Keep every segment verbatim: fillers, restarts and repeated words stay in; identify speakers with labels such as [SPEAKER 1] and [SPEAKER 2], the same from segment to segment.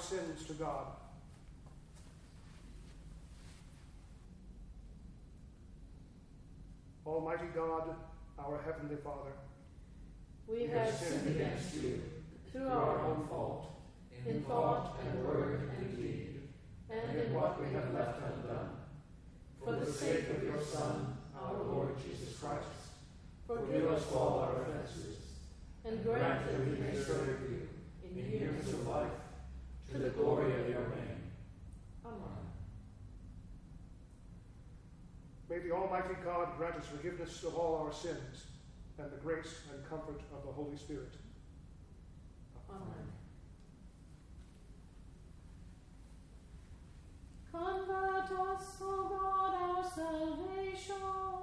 [SPEAKER 1] sins to God. Almighty God, our Heavenly Father,
[SPEAKER 2] we have sinned against you through our own fault, in thought and word and deed, and in what we have left undone. For the sake of your Son, our Lord Jesus Christ, forgive us all our offenses, and grant that we may serve you in years of life, to the glory of your name. Amen.
[SPEAKER 1] May the Almighty God grant us forgiveness of all our sins and the grace and comfort of the Holy Spirit.
[SPEAKER 2] Amen. Convert us, O God, our salvation,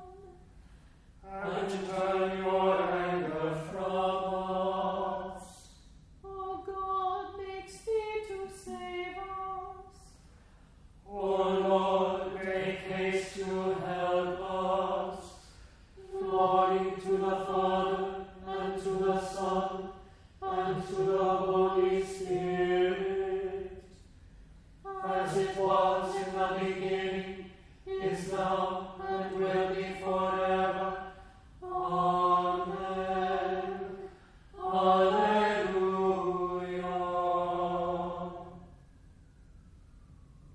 [SPEAKER 3] and turn your anger from us.
[SPEAKER 2] O God, make speed to save us.
[SPEAKER 3] O Lord, make haste to help us. Glory to the Father, and to the Son, and to the Holy Spirit, as it was in the beginning, is now,